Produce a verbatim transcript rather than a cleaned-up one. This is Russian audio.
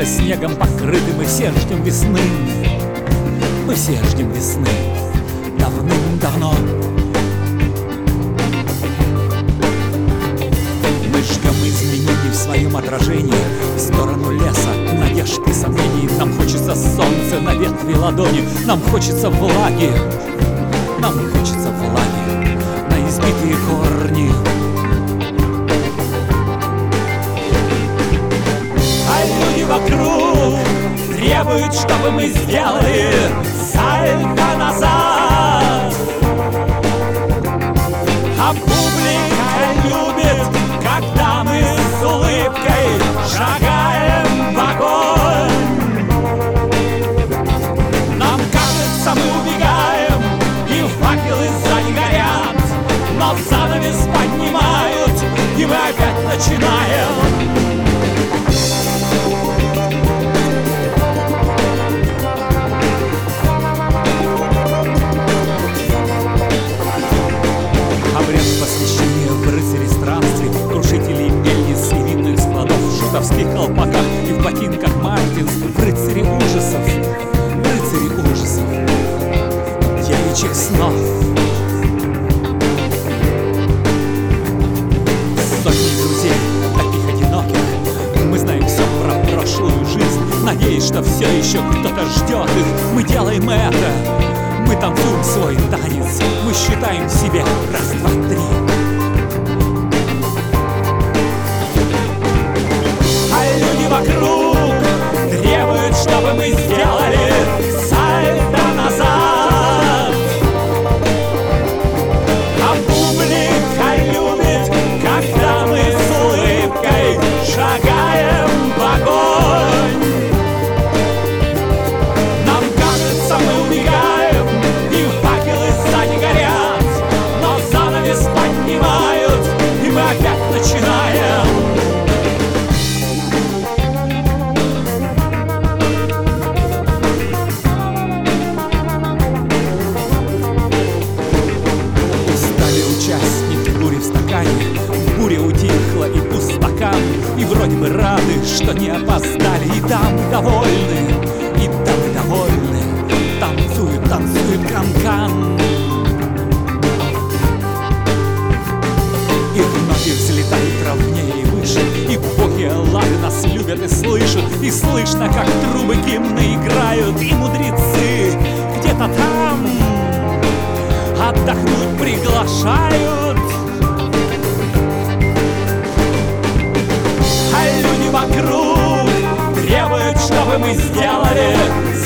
уже снегом покрыты, мы все ждем весны. Мы все ждем весны давным-давно. Мы ждем изменений в своем отражении в сторону леса, надежд и сомнений. Нам хочется солнца на ветви ладони, нам хочется влаги, нам хочется влаги на избитые корни. А люди вокруг требуют, чтобы мы сделали сальто назад. А публика любит, когда мы с улыбкой шагаем в огонь. Нам кажется, мы убегаем, и факелы сзади горят, но занавес поднимают, и мы опять начинаем. Обряд посвящения в рыцаре странствий, крушителей мельниц и винных складов, в шутовских колпаках и в ботинках мартинс, в рыцаре ужасов, в рыцаре ужасов, девичьих снов. Сотни друзей, таких одиноких, мы знаем все про прошлую жизнь, надеясь, что все еще кто-то ждет их. Мы делаем это, мы танцуем свой танец, мы считаем себе раз, два, три. А люди вокруг требуют, чтобы мы сделали сальто назад. А публика любит, когда мы с улыбкой шагаем в огонь. Нам кажется, мы убегаем, и факелы сзади горят, но занавес поднимают, и мы опять начинаем. Устали участники бури в стакане, буря утихла и пуст стакан, и вроде бы рады, что не опоздали, и дамы довольны, и дамы довольны, танцуют, танцуют кан-кан. Их ноги взлетают ровнее и выше, и боги Эллады нас любят и слышат, и слышно, как трубы гимны играют, и мудрецы где-то там отдохнуть приглашают. А люди вокруг требуют, чтобы мы сделали